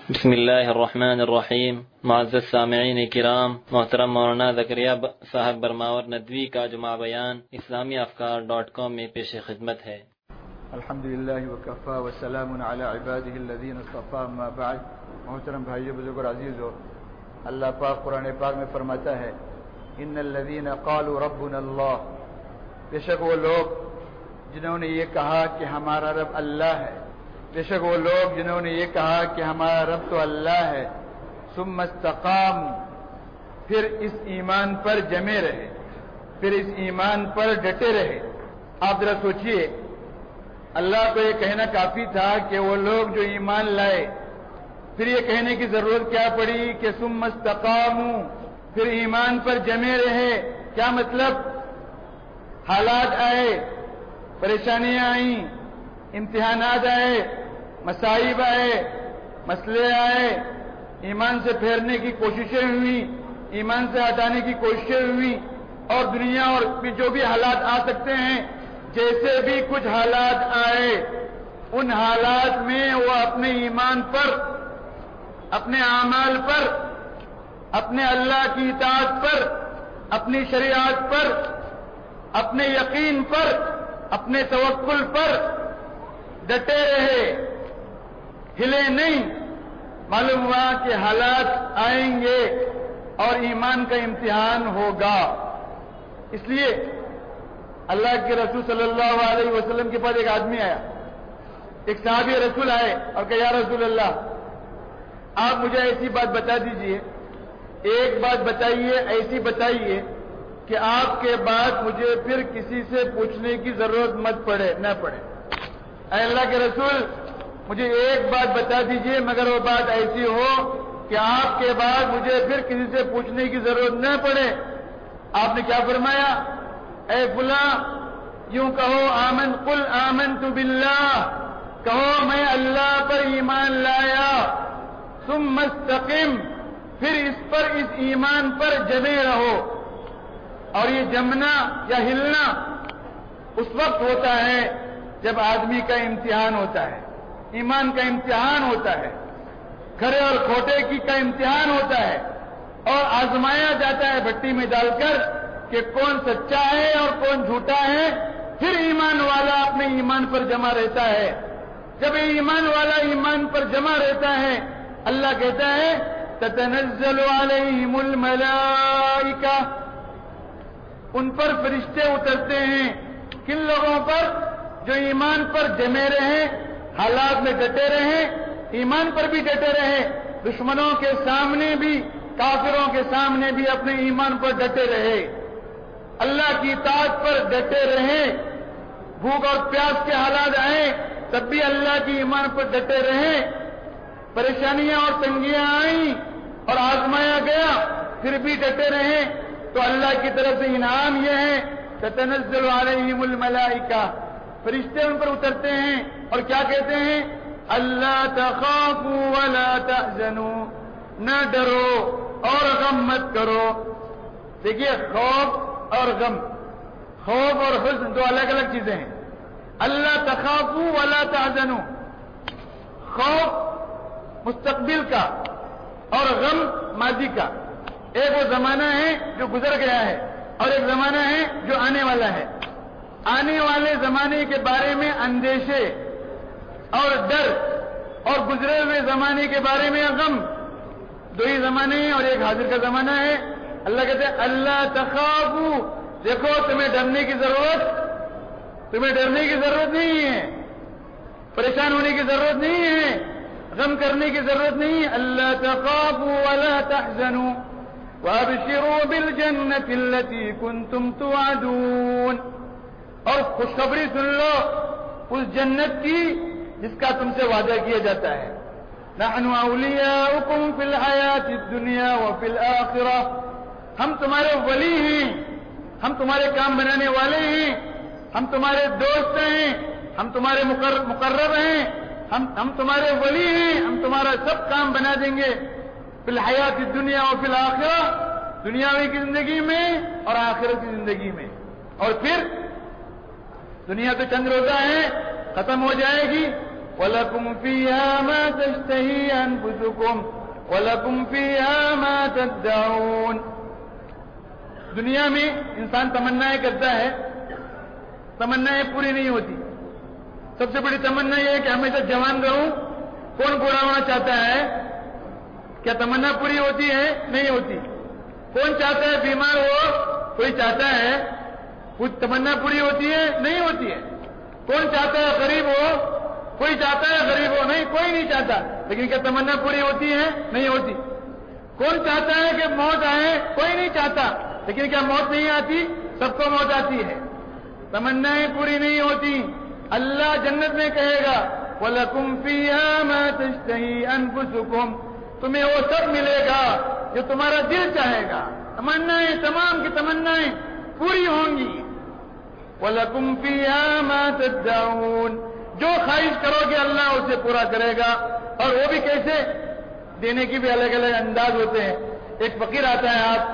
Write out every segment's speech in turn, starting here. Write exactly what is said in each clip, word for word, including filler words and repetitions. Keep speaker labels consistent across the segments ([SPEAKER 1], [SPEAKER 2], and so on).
[SPEAKER 1] بسم اللہ الرحمن الرحیم۔ معزز سامعین کرام، محترم مولانا زکریا صاحب برماور ندوی کا جمعہ بیان اسلامی افکار ڈاٹ کام میں پیش خدمت ہے۔
[SPEAKER 2] الحمدللہ وکفا وسلام علی عبادہ الذین اصطفی، اما بعد۔ محترم بھائیو، بزرگ اور عزیزو، اللہ پاک قرآن پاک میں فرماتا ہے ان الذین قالوا ربنا اللہ، بے شک وہ لوگ جنہوں نے یہ کہا کہ ہمارا رب اللہ ہے، بے شک وہ لوگ جنہوں نے یہ کہا کہ ہمارا رب تو اللہ ہے، ثم استقاموا، پھر اس ایمان پر جمے رہے، پھر اس ایمان پر ڈٹے رہے۔ آپ ذرا سوچئے، اللہ کو یہ کہنا کافی تھا کہ وہ لوگ جو ایمان لائے، پھر یہ کہنے کی ضرورت کیا پڑی کہ ثم استقاموا، پھر ایمان پر جمے رہے؟ کیا مطلب؟ حالات آئے، پریشانیاں آئیں، امتحانات آئے، مصائب آئے، مسئلے آئے، ایمان سے پھیرنے کی کوششیں ہوئیں، ایمان سے ہٹانے کی کوششیں ہوئیں، اور دنیا اور جو بھی حالات آ سکتے ہیں، جیسے بھی کچھ حالات آئے، ان حالات میں وہ اپنے ایمان پر، اپنے اعمال پر، اپنے اللہ کی اطاعت پر، اپنی شریعت پر، اپنے یقین پر، اپنے توکل پر ڈٹے رہے، ہلے نہیں۔ معلوم ہوا کہ حالات آئیں گے اور ایمان کا امتحان ہوگا۔ اس لیے اللہ کے رسول صلی اللہ علیہ وسلم کے پاس ایک آدمی آیا، ایک صحابی رسول آئے اور کہا یا رسول اللہ، آپ مجھے ایسی بات بتا دیجئے، ایک بات بتائیے، ایسی بتائیے کہ آپ کے بعد مجھے پھر کسی سے پوچھنے کی ضرورت مت پڑے، نہ پڑے۔ اے اللہ کے رسول، مجھے ایک بات بتا دیجئے، مگر وہ بات ایسی ہو کہ آپ کے بعد مجھے پھر کسی سے پوچھنے کی ضرورت نہ پڑے۔ آپ نے کیا فرمایا؟ اے فلاں، یوں کہو آمن قل آمنت باللہ، کہو میں اللہ پر ایمان لایا، ثم استقم، پھر اس پر، اس ایمان پر جمے رہو۔ اور یہ جمنا یا ہلنا اس وقت ہوتا ہے جب آدمی کا امتحان ہوتا ہے، ایمان کا امتحان ہوتا ہے، کھرے اور کھوٹے کی کا امتحان ہوتا ہے، اور آزمایا جاتا ہے بھٹی میں ڈال کر کہ کون سچا ہے اور کون جھوٹا ہے۔ پھر ایمان والا اپنے ایمان پر جمع رہتا ہے۔ جب ایمان والا ایمان پر جمع رہتا ہے، اللہ کہتا ہے تتنزل علیہم الملائکہ، ان پر فرشتے اترتے ہیں۔ کن لوگوں پر؟ جو ایمان پر جمے رہے، حالات میں ڈٹے رہے، ایمان پر بھی ڈٹے رہے، دشمنوں کے سامنے بھی، کافروں کے سامنے بھی اپنے ایمان پر ڈٹے رہے، اللہ کی اطاعت پر ڈٹے رہے، بھوک اور پیاس کے حالات آئے تب بھی اللہ کی ایمان پر ڈٹے رہے، پریشانیاں اور تنگیاں آئیں اور آزمایا گیا پھر بھی ڈٹے رہے، تو اللہ کی طرف سے انعام یہ ہے تتنزل علیہم الملائکہ، فرشتے ان پر اترتے ہیں اور کیا کہتے ہیں؟ اللہ تخافوا ولا تحزنوا، نہ ڈرو اور غم مت کرو۔ دیکھیے، خوف اور غم، خوف اور حزن دو الگ الگ چیزیں ہیں۔ اللہ تخافوا ولا تحزنوا، خوف مستقبل کا اور غم ماضی کا۔ ایک وہ زمانہ ہے جو گزر گیا ہے اور ایک زمانہ ہے جو آنے والا ہے۔ آنے والے زمانے کے بارے میں اندیشے اور ڈر، اور گزرے ہوئے زمانے کے بارے میں غم، دو ہی زمانے ہیں اور ایک حاضر کا زمانہ ہے۔ اللہ کہتے ہیں اللہ تخافوا، دیکھو تمہیں ڈرنے کی ضرورت تمہیں ڈرنے کی ضرورت نہیں ہے، پریشان ہونے کی ضرورت نہیں ہے، غم کرنے کی ضرورت نہیں ہے۔ اللہ تخافوا ولا تحزنوا وابشروا بالجنة التي كنتم توعدون، اور خوشخبری سن لو اس جنت کی جس کا تم سے وعدہ کیا جاتا ہے۔ نحن اولیاؤکم فی الحیات الدنیا وفی الآخرہ، ہم تمہارے ولی ہیں، ہم تمہارے کام بنانے والے ہیں، ہم تمہارے دوست ہیں، ہم تمہارے مقرب ہیں، ہم ہم تمہارے ولی ہیں، ہم تمہارا سب کام بنا دیں گے، فی الحیات الدنیا وفی الآخرہ، دنیاوی کی زندگی میں اور آخرت کی زندگی میں۔ اور پھر دنیا تو چند روزہ ہے، ختم ہو جائے گی، وَلَكُمْ فِيهَا مَا تَشْتَهِي أَنفُسُكُمْ وَلَكُمْ فِيهَا مَا تَدَّعُونَ. دنیا میں انسان تمنائیں کرتا ہے، تمنائیں پوری نہیں ہوتی. سب سے بڑی تمنا یہ ہے کہ ہمیشہ جوان رہوں. کون بوڑھا ہونا چاہتا ہے؟ کیا تمنا پوری ہوتی ہے؟ نہیں ہوتی. کون چاہتا ہے بیمار ہو؟ کوئی چاہتا ہے. کچھ تمنا پوری ہوتی ہے؟ نہیں ہوتی ہے. کون چاہتا ہے غریب ہو؟ کوئی چاہتا ہے غریب ہو؟ نہیں، کوئی نہیں چاہتا. لیکن کیا تمنا پوری ہوتی ہے؟ نہیں ہوتی. کون چاہتا ہے کہ موت آئے؟ کوئی نہیں چاہتا. لیکن کیا موت نہیں آتی؟ سب کو موت آتی ہے. تمنائیں پوری نہیں ہوتی. اللہ جنت میں کہے گا وَلَكُمْ فِيهَا مَا تَشْتَهِي أَنفُسُكُمْ، تمہیں وہ سب ملے گا جو تمہارا دل چاہے گا. تمنائیں تمام کی تمنائیں پوری ہوں گی. وَلَكُمْ فِيهَا مَا تَدَّعُونَ، جو خواہش کرو گے اللہ اسے پورا کرے گا. اور وہ بھی کیسے؟ دینے کی بھی الگ الگ انداز ہوتے ہیں. ایک فقیر آتا ہے آپ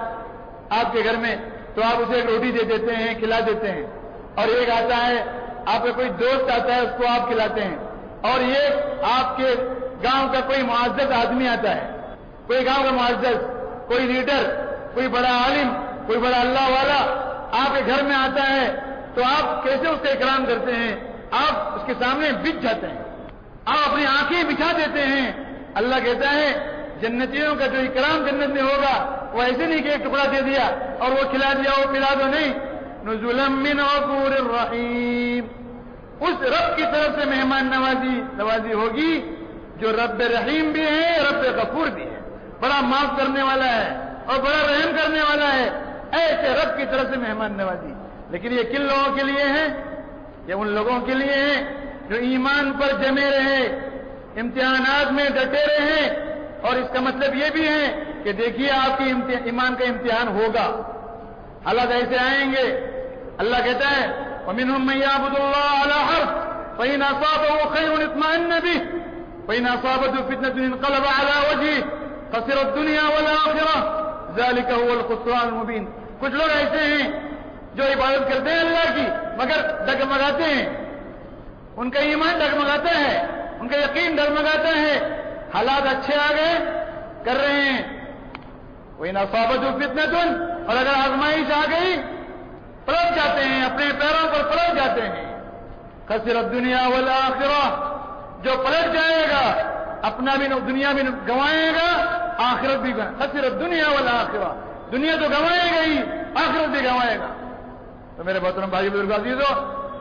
[SPEAKER 2] آپ کے گھر میں تو آپ اسے ایک روٹی دے دیتے ہیں، کھلا دیتے ہیں. اور ایک آتا ہے آپ کا کوئی دوست آتا ہے اس کو آپ کھلاتے ہیں. اور یہ آپ کے گاؤں کا کوئی معزز آدمی آتا ہے، کوئی گاؤں کا معزز، کوئی لیڈر، کوئی بڑا عالم، کوئی بڑا اللہ والا آپ کے گھر میں آتا ہے تو آپ کیسے اس کا اکرام کرتے ہیں؟ آپ اس کے سامنے بچ جاتے ہیں، آپ اپنی آنکھیں بچھا دیتے ہیں. اللہ کہتا ہے جنتیوں کا جو اکرام جنت میں ہوگا وہ ایسے نہیں کہ ایک ٹکڑا دے دیا اور وہ کھلا دیا وہ پلا دو، نہیں. نزلا من غفور الرحیم، اس رب کی طرف سے مہمان نوازی نوازی ہوگی جو رب رحیم بھی ہے، رب غفور بھی ہے. بڑا معاف کرنے والا ہے اور بڑا رحم کرنے والا ہے. ایسے رب کی طرف سے مہمان نوازی. لیکن یہ کن لوگوں کے لیے ہے؟ یہ ان لوگوں کے لیے ہے جو ایمان پر جمے رہے، امتحانات میں ڈٹے رہے. اور اس کا مطلب یہ بھی ہے کہ دیکھیے آپ کی ایمان کا امتحان ہوگا، حالات ایسے آئیں گے. اللہ کہتا ہے وَمِنْهُمْ مَنْ يَعْبُدُ اللَّهَ عَلَى حَرْفٍ فَإِنْ أَصَابَهُ خَيْرٌ اطْمَأَنَّ بِهِ وَإِنْ أَصَابَتْهُ فِتْنَةٌ انقلب عَلَى وَجْهِهِ خَسِرَ الدُّنْيَا وَالْآخِرَةَ ذَلِكَ هُوَ الْخُسْرَانُ الْمُبِينُ. کچھ لوگ ایسے ہیں جو عبادت کرتے ہیں اللہ کی مگر ڈگمگاتے ہیں. ان کا ایمان ڈگمگاتا ہے، ان کا یقین ڈگمگاتا ہے. حالات اچھے آ گئے کر رہے ہیں. وَإِنْ أَصَابَتْهُ فِتْنَةٌ، اور اگر آزمائش آ گئی پلٹ جاتے ہیں، اپنے پیروں پر پلٹ جاتے ہیں. خسر الدنیا والآخرہ، جو پلٹ جائے گا اپنا بھی دنیا بھی گنوائے گا، آخرت بھی گنوائے. خسر الدنیا والآخرہ، دنیا تو گنوائے گا ہی، آخرت بھی گنوائے گا. تو میرے محترم بھائی بزرگ عزیزو،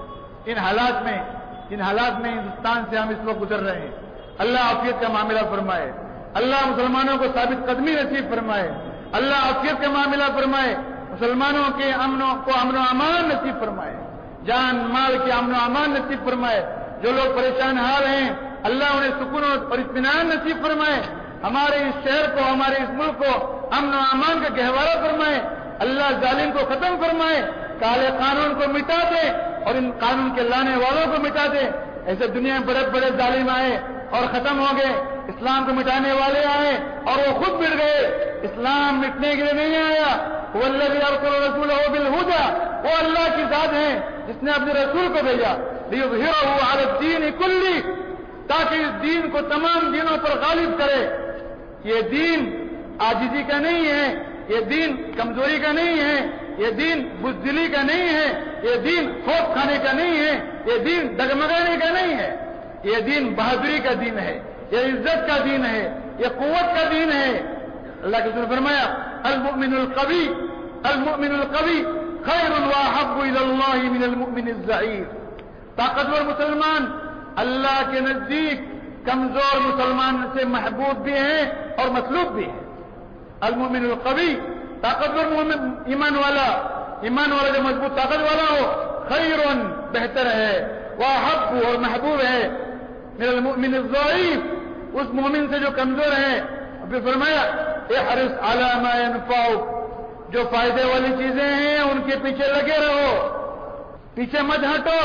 [SPEAKER 2] ان حالات میں ان حالات میں ہندوستان سے ہم اس وقت گزر رہے ہیں. اللہ عافیت کا معاملہ فرمائے. اللہ مسلمانوں کو ثابت قدمی نصیب فرمائے. اللہ عافیت کا معاملہ فرمائے. مسلمانوں کے امن کو امن و امان نصیب فرمائے. جان مال کے امن و امان نصیب فرمائے. جو لوگ پریشان حال ہیں اللہ انہیں سکون اور اطمینان نصیب فرمائے. ہمارے اس شہر کو، ہمارے اس ملک کو امن و امان کا گہوارہ فرمائے. اللہ ظالم کو ختم فرمائے، کالے قانون کو مٹا دے اور ان قانون کے لانے والوں کو مٹا دے. ایسے دنیا میں بڑے بڑے ظالم آئے اور ختم ہو گئے. اسلام کو مٹانے والے آئے اور وہ خود مٹ گئے. اسلام مٹنے کے لیے نہیں آیا. وہ الذی ارسل رسولہ بالہدی، وہ اللہ کی ذات ہے جس نے اپنے رسول کو بھیجا لیظہرہ علی الدین کلہ، تاکہ اس دین کو تمام دینوں پر غالب کرے. یہ دین عاجزی کا نہیں ہے، یہ دین کمزوری کا نہیں ہے، یہ دین بزدلی کا نہیں ہے، یہ دین خوف کھانے کا نہیں ہے، یہ دین ڈگمگانے کا نہیں ہے. یہ دین بہادری کا دین ہے، یہ عزت کا دین ہے، یہ قوت کا دین ہے. اللہ کے رسول نے فرمایا المؤمن القوی المؤمن القوی خیر واحب الی اللہ من المؤمن الضعیف. طاقتور مسلمان اللہ کے نزدیک کمزور مسلمان سے محبوب بھی ہیں اور مطلوب بھی ہیں. المؤمن القوی، طاقتور ایمان والا، ایمان والا جو مضبوط طاقت والا ہو، خیر بہتر ہے، واحب اور محبوب ہے، من المؤمن الضعیف، اس مومن سے جو کمزور ہے. پھر فرمایا احرص علی ما ينفعک، جو فائدے والی چیزیں ہیں ان کے پیچھے لگے رہو، پیچھے مت ہٹو،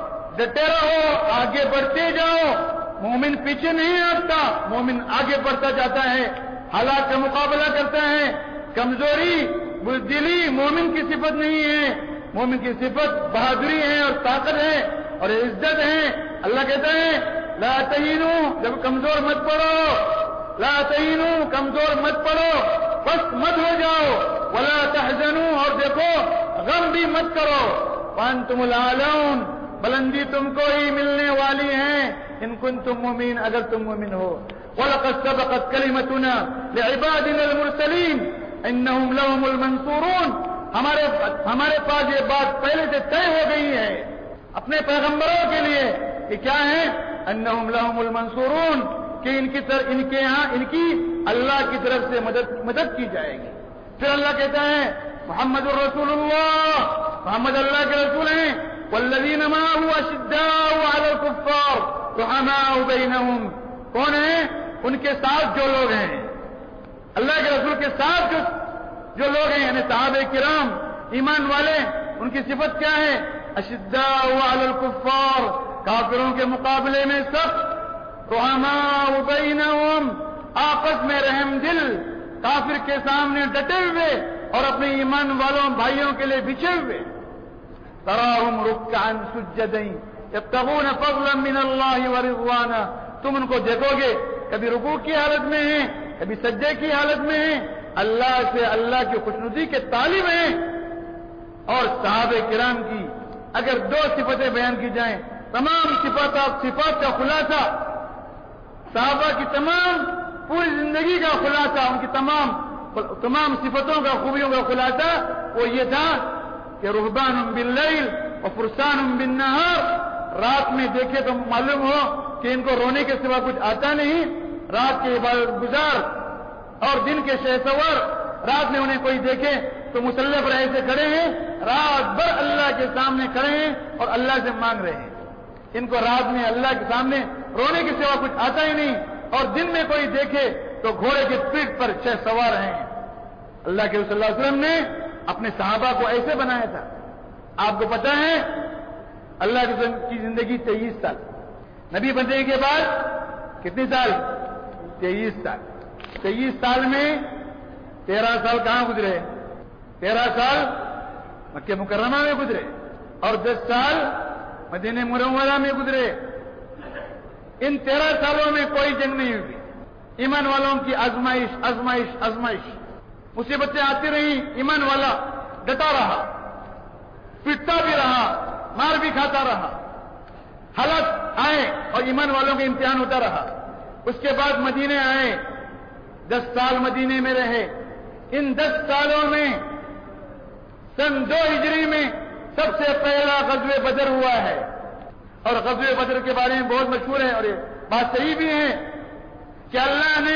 [SPEAKER 2] ڈٹے رہو، آگے بڑھتے جاؤ. مومن پیچھے نہیں ہٹتا، مومن آگے بڑھتا جاتا ہے، حالات کا مقابلہ کرتا ہے. کمزوری بزدلی مومن کی صفت نہیں ہے. مومن کی صفت بہادری ہے اور طاقت ہے اور عزت ہے. اللہ کہتا ہے لا تہینو، جب کمزور مت پڑو، لا تہینو، کمزور مت پڑو، بس مت ہو جاؤ، ولا تحزنو، اور دیکھو غم بھی مت کرو، وانتم الاعلون، بلندی تم کو ہی ملنے والی ہے، ان کنتم مومن، اگر تم مومن ہو۔ وَلَقَدْ سَبَقَتْ كَلِمَتُنَا لِعِبَادِنَا الْمُرْسَلِينَ إِنَّهُمْ لَهُمُ الْمَنْصُورُونَ، ہمارے ہمارے پاس یہ بات پہلے سے طے ہو گئی ہے اپنے پیغمبروں کے لیے کہ کیا ہے، انہم لہم المنصورون، کہ ان کی طرف ان کے یہاں ان کی اللہ کی طرف سے مدد مدد کی جائے گی۔ پھر اللہ کہتا ہے محمد الرسول اللہ، محمد اللہ کے رسول ہیں، والذین معه اشداء علی الکفار رحماء بینہم، کون ہیں؟ ان کے ساتھ جو لوگ ہیں، اللہ کے رسول کے ساتھ جو جو لوگ ہیں، یعنی صحابہ کرام ایمان والے، ان کی صفت کیا ہے؟ اشداء علی الکفار، کافروں کے مقابلے میں سخت، رحماء بینہم، آپس میں رحم دل، کافر کے سامنے ڈٹے ہوئے اور اپنے ایمان والوں بھائیوں کے لیے بچھے ہوئے۔ تراہم رکعا سجدا یبتغون فضلا من اللہ ورضوانا، تم ان کو دیکھو گے کبھی رکوع کی حالت میں ہیں، کبھی سجدے کی حالت میں ہیں، اللہ سے اللہ کی خوشنودی کے طالب ہیں۔ اور صحابہ کرام کی اگر دو صفتیں بیان کی جائیں، تمام صفات صفات کا خلاصہ، صحابہ کی تمام پوری زندگی کا خلاصہ، ان کی تمام تمام صفتوں کا خوبیوں کا خلاصہ وہ یہ تھا کہ رہبان باللیل و فرسان بالنہار، رات میں دیکھے تو معلوم ہو کہ ان کو رونے کے سوا کچھ آتا نہیں، رات کے عبادت گزار اور دن کے شہ سور، رات میں انہیں کوئی دیکھے تو مسلح پر ایسے کھڑے ہیں، رات بھر اللہ کے سامنے کھڑے ہیں اور اللہ سے مانگ رہے ہیں۔ ان کو رات میں اللہ کے سامنے رونے کے سوا کچھ آتا ہی نہیں، اور دن میں کوئی دیکھے تو گھوڑے کی پیٹھ پر شہ سوار ہیں۔ اللہ کے رسول صلی اللہ علیہ وسلم نے اپنے صحابہ کو ایسے بنایا تھا۔ آپ کو پتا ہے اللہ کی زندگی تیئیس سال، نبی بننے کے بعد کتنے سال؟ تیئیس سال۔ تیئیس سال میں تیرہ سال کہاں گزرے؟ تیرہ سال مکہ مکرمہ میں گزرے اور دس سال مدینہ منورہ میں گزرے۔ ان تیرہ سالوں میں کوئی جنگ نہیں ہوئی، ایمان والوں کی آزمائش آزمائش آزمائش، مصیبتیں آتی رہی، ایمان والا ڈٹا رہا، پٹتا بھی رہا، مار بھی کھاتا رہا، حالات آئے اور ایمان والوں کا امتحان ہوتا رہا۔ اس کے بعد مدینے آئے، دس سال مدینے میں رہے۔ ان دس سالوں میں سن دو ہجری میں سب سے پہلا غزوہ بدر ہوا ہے، اور غزوہ بدر کے بارے میں بہت مشہور ہے اور یہ بات صحیح بھی ہے کہ اللہ نے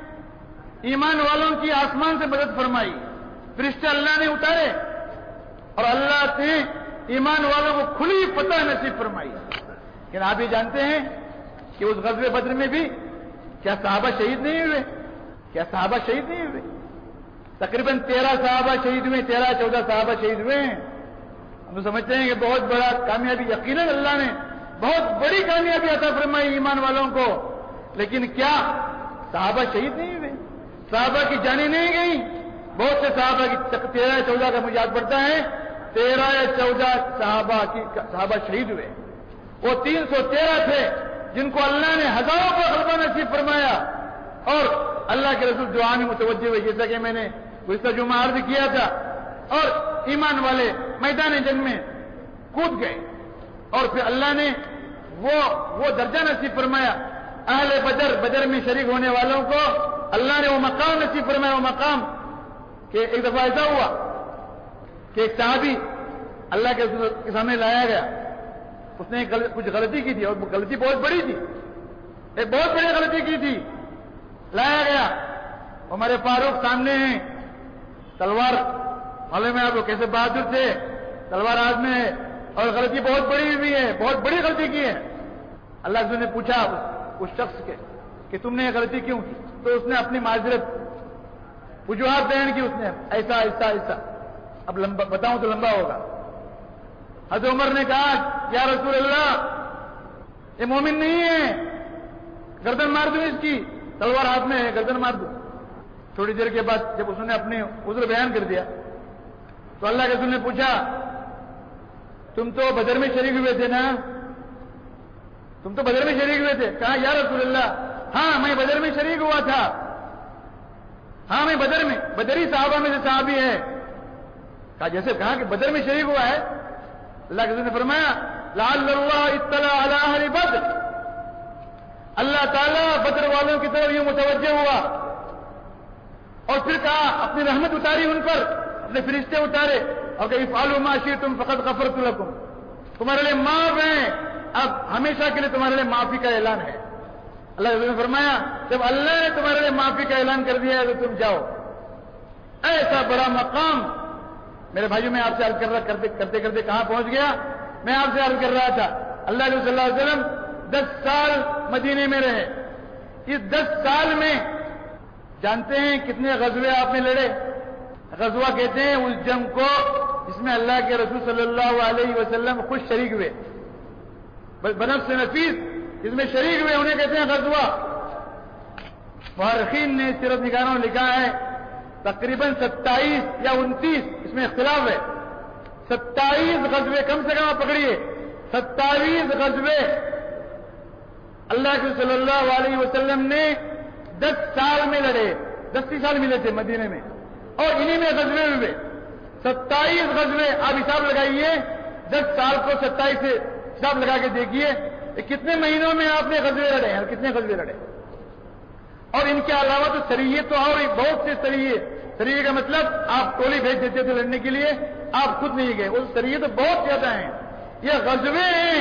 [SPEAKER 2] ایمان والوں کی آسمان سے مدد فرمائی، فرشتے اللہ نے اتارے اور اللہ نے ایمان والوں کو کھلی فتح نصیب فرمائی۔ لیکن آپ یہ جانتے ہیں کہ اس غزوہ بدر میں بھی کیا صحابہ شہید نہیں ہوئے؟ کیا صحابہ شہید نہیں ہوئے؟ تقریباً تیرہ صحابہ شہید ہوئے، تیرہ چودہ صحابہ شہید ہوئے ہیں۔ ہم تو سمجھتے ہیں کہ بہت بڑا کامیابی، یقیناً اللہ نے بہت بڑی کامیابی عطا فرمائی ایمان والوں کو، لیکن کیا صحابہ شہید نہیں ہوئے؟ صحابہ کی جانیں نہیں گئی؟ بہت سے صحابہ کی تیرہ چودہ کا مجھے یاد پڑتا ہے، تیرہ یا چودہ صحابہ کی صحابہ شہید ہوئے۔ وہ تین سو تیرہ تھے جن کو اللہ نے ہزاروں پر غلبہ نصیب فرمایا، اور اللہ کے رسول دعا میں متوجہ ہوئے، جیسا کہ میں نے گزشتہ جمعہ عرض کیا تھا، اور ایمان والے میدان جنگ میں کود گئے، اور پھر اللہ نے وہ وہ درجہ نصیب فرمایا اہل بدر، بدر میں شریک ہونے والوں کو اللہ نے وہ مقام نصیب فرمایا، وہ مقام کہ ایک دفعہ ایسا ہوا کہ ایک صحابی اللہ کے رسول کے سامنے لایا گیا، اس نے کچھ غلطی کی تھی اور وہ غلطی بہت بڑی تھی، ایک بہت بڑی غلطی کی تھی، لایا گیا، ہمارے فاروق سامنے ہیں، تلوار معلوم ہے آپ کو کیسے بہادر تھے، تلوار ہاتھ میں ہے اور غلطی بہت بڑی ہوئی ہے، بہت بڑی غلطی کی ہے۔ اللہ نے پوچھا اس شخص کے کہ تم نے یہ غلطی کیوں کی؟ تو اس نے اپنی معذرت وجوہات بیان کی، اس نے ایسا ایسا ایسا، اب لمبا بتاؤں تو لمبا ہوگا۔ حضرت عمر نے کہا یا رسول اللہ یہ مومن نہیں ہے، گردن مار دوں اس کی، تلوار ہاتھ میں ہے، گردن مار دوں۔ تھوڑی دیر کے بعد جب اس نے اپنے عذر بیان کر دیا تو اللہ کے رسول نے پوچھا تم تو بدر میں شریک ہوئے تھے نا؟ تم تو بدر میں شریک ہوئے تھے. کہا یا رسول اللہ ہاں میں بدر میں شریک ہوا تھا, ہاں میں بدر میں, بدری صحابہ میں سے صحابی ہے. کہا جیسے کہا کہ بدر میں شریک ہوا ہے. اللہ کے رسول نے فرمایا لعل اللہ اطلع علی اہل بدر, اللہ تعالیٰ بدر والوں کی طرف یوں متوجہ ہوا اور پھر کہا اپنی رحمت اتاری ان پر, اپنے فرشتے اتارے اور کہ افعلوا ما شئتم فقد غفرت لكم, تمہارے لیے معاف ہیں, اب ہمیشہ کے لیے تمہارے لیے معافی کا اعلان ہے. اللہ نے فرمایا جب اللہ نے تمہارے لیے معافی کا اعلان کر دیا ہے تو تم جاؤ. ایسا بڑا مقام. میرے بھائیوں میں آپ سے عرض کر رہا کرتے کرتے کرتے کہاں پہنچ گیا. میں آپ سے عرض کر رہا تھا اللہ صلی اللہ علیہ وسلم دس سال مدینے میں رہے. اس دس سال میں جانتے ہیں کتنے غزوے آپ نے لڑے؟ غزوہ کہتے ہیں اس جنگ کو جس میں اللہ کے رسول صلی اللہ علیہ وسلم خود شریک ہوئے, بنفس نفیس اس میں شریک ہوئے, انہیں کہتے ہیں غزوہ. مورخین نے سیرت نگاروں نے لکھا ہے تقریباً ستائیس یا انتیس, اس میں اختلاف ہے, ستائیس غزوے کم سے کم پکڑیے, ستائیس غزوے اللہ کے صلی اللہ علیہ وسلم نے دس سال میں لڑے. دس ہی سال ملے تھے مدینے میں اور انہی میں غزوے ہوئے ستائیس غزوے. آپ حساب لگائیے دس سال کو ستائیس سے حساب لگا کے دیکھیے کتنے مہینوں میں آپ نے غزوے لڑے ہیں, کتنے غزوے لڑے. اور ان کے علاوہ تو سریے تو اور بہت سے سریے. سریے کا مطلب آپ ٹولی بھیج دیتے تھے لڑنے کے لیے, آپ خود نہیں گئے. وہ سریے تو بہت زیادہ ہیں. یہ غزوے ہیں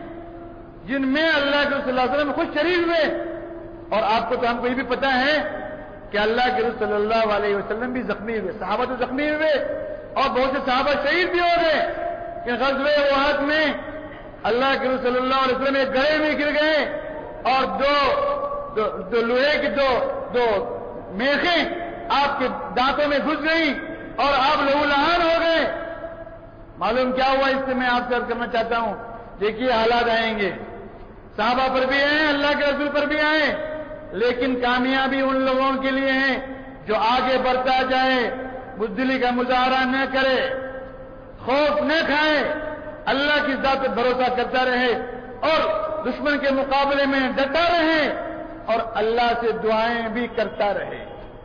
[SPEAKER 2] جن میں اللہ کے صلی اللہ علیہ وسلم خود شریک ہوئے. اور آپ کو تو ہم کو یہ بھی پتا ہے کہ اللہ کے رسول صلی اللہ علیہ وسلم بھی زخمی ہوئے, صحابہ تو زخمی ہوئے اور بہت سے صحابہ شہید بھی ہو گئے. کہ غزوہ احد میں اللہ کے رسول صلی اللہ علیہ وسلم ایک گڑھے میں گر گئے اور دو دو, دو لوہے کی دو دو میخیں آپ کے دانتوں میں گھس گئیں اور آپ لہو لہان ہو گئے. معلوم کیا ہوا اس سے میں آپ سے عرض کرنا چاہتا ہوں. دیکھیے حالات آئیں گے, صحابہ پر بھی آئے, اللہ کے رسول پر بھی آئے, لیکن کامیابی ان لوگوں کے لیے ہے جو آگے بڑھتا جائے, بزدلی کا مظاہرہ نہ کرے, خوف نہ کھائے, اللہ کی ذات پر بھروسہ کرتا رہے اور دشمن کے مقابلے میں ڈٹا رہے اور اللہ سے دعائیں بھی کرتا رہے.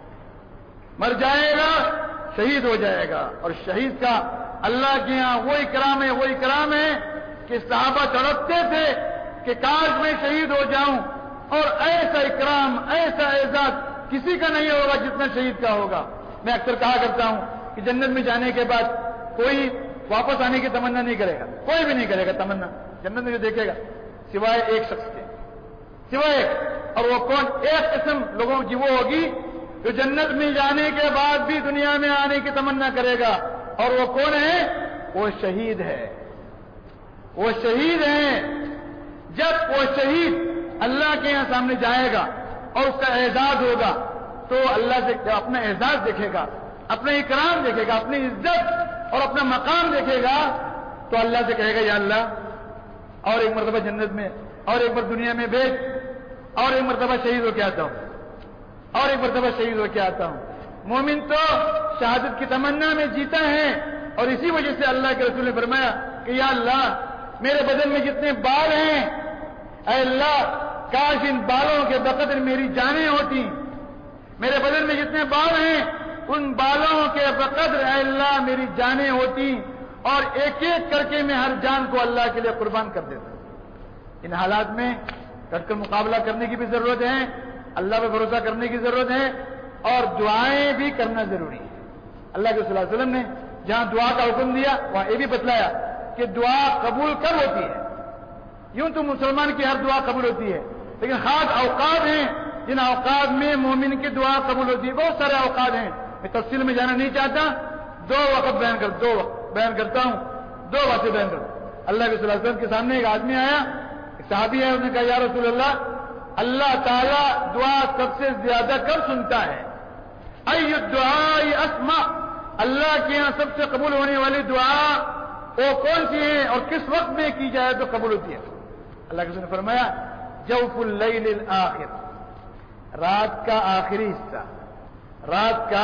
[SPEAKER 2] مر جائے گا شہید ہو جائے گا, اور شہید کا اللہ کے یہاں وہ اکرام ہے وہ اکرام ہے کہ صحابہ تڑپتے تھے کہ کاش میں شہید ہو جاؤں, اور ایسا اکرام ایسا اعزاز کسی کا نہیں ہوگا جتنا شہید کا ہوگا. میں اکثر کہا کرتا ہوں کہ جنت میں جانے کے بعد کوئی واپس آنے کی تمنا نہیں کرے گا, کوئی بھی نہیں کرے گا تمنا جنت میں جو دیکھے گا سوائے ایک شخص کے, سوائے ایک. اور وہ کون؟ ایک قسم لوگوں کی وہ ہوگی جو جنت میں جانے کے بعد بھی دنیا میں آنے کی تمنا کرے گا, اور وہ کون ہے؟ وہ شہید ہے. وہ شہید ہیں. جب وہ شہید اللہ کے یہاں سامنے جائے گا اور اس کا اعزاز ہوگا تو اللہ سے اپنا اعزاز دیکھے گا, اپنا اکرام دیکھے گا, اپنی عزت اور اپنا مقام دیکھے گا, تو اللہ سے کہے گا یا اللہ اور ایک مرتبہ جنت میں, اور ایک بار دنیا میں بھیج, اور ایک مرتبہ شہید ہو کے آتا ہوں, اور ایک مرتبہ شہید ہو کے آتا ہوں. مومن تو شہادت کی تمنا میں جیتا ہے, اور اسی وجہ سے اللہ کے رسول نے فرمایا کہ یا اللہ میرے بدن میں جتنے بال ہیں, اے اللہ کاش ان بالوں کے بقدر میری جانیں ہوتی. میرے بدن میں جتنے بال ہیں ان بالوں کے بقدر اے اللہ میری جانیں ہوتی, اور ایک ایک کر کے میں ہر جان کو اللہ کے لیے قربان کر دیتا. ان حالات میں ڈٹ کر مقابلہ کرنے کی بھی ضرورت ہے, اللہ پہ بھروسہ کرنے کی ضرورت ہے, اور دعائیں بھی کرنا ضروری ہے. اللہ کے صلی اللہ علیہ وسلم نے جہاں دعا کا حکم دیا وہاں یہ بھی بتلایا کہ دعا قبول کب ہوتی ہے. یوں تو مسلمان کی ہر دعا قبول ہوتی ہے, لیکن خاص اوقات ہیں جن اوقات میں مومن کی دعا قبول ہوتی ہے. بہت سارے اوقات ہیں, میں تفصیل میں جانا نہیں چاہتا, دو وقت بیان کر دو وقت بیان کرتا ہوں, دو باتیں بیان کرتا ہوں. اللہ کے صلی اللہ علیہ وسلم کے سامنے ایک آدمی آیا, ایک صحابی ہے, اس نے کہا یا رسول اللہ اللہ تعالیٰ دعا سب سے زیادہ کب سنتا ہے؟ ای الدعاء اسمع, اللہ کے یہاں سب سے قبول ہونے والی دعا وہ کون سی ہے اور کس وقت میں کی جائے تو قبول ہوتی ہے؟ اللہ کے رسول نے فرمایا جوف اللیل الاخر, رات کا آخری حصہ, رات کا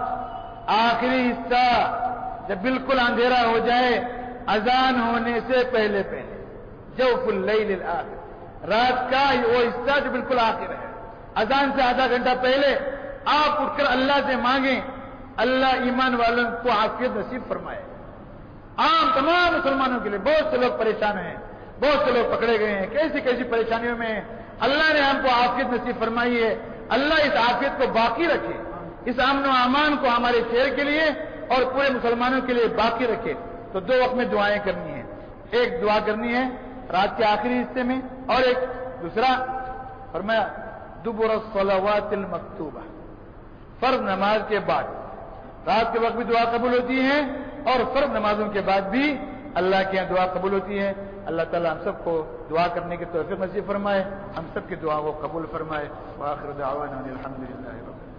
[SPEAKER 2] آخری حصہ جب بالکل اندھیرا ہو جائے اذان ہونے سے پہلے پہلے, جوف اللیل الاخر, رات کا وہ حصہ جو بالکل آخر ہے، اذان سے آدھا گھنٹہ پہلے آپ اٹھ کر اللہ سے مانگیں، اللہ ایمان والوں کو عافیت نصیب فرمائے۔ عام تمام مسلمانوں کے لیے بہت سے لوگ پریشان ہیں، بہت سے لوگ پکڑے گئے ہیں، کیسی کیسی پریشانیوں میں ہیں، اللہ نے ہم کو عافیت نصیب فرمائی ہے۔ اللہ اس عافیت کو باقی رکھے، اس امن و امان کو ہمارے شہر کے لیے اور پورے مسلمانوں کے لیے باقی رکھے۔ تو دو وقت میں دعائیں کرنی ہیں، ایک دعا کرنی ہے رات کے آخری حصے میں، اور ایک دوسرا فرمایا دبر الصلوات المکتوبہ، فرض نماز کے بعد۔ رات کے وقت بھی دعا قبول ہوتی ہے اور فرض نمازوں کے بعد بھی اللہ کے یہاں دعا قبول ہوتی ہے۔ اللہ تعالیٰ ہم سب کو دعا کرنے کی توفیق نصیب فرمائے، ہم سب کی دعا کو قبول فرمائے۔ وآخر دعوانا الحمدللہ رب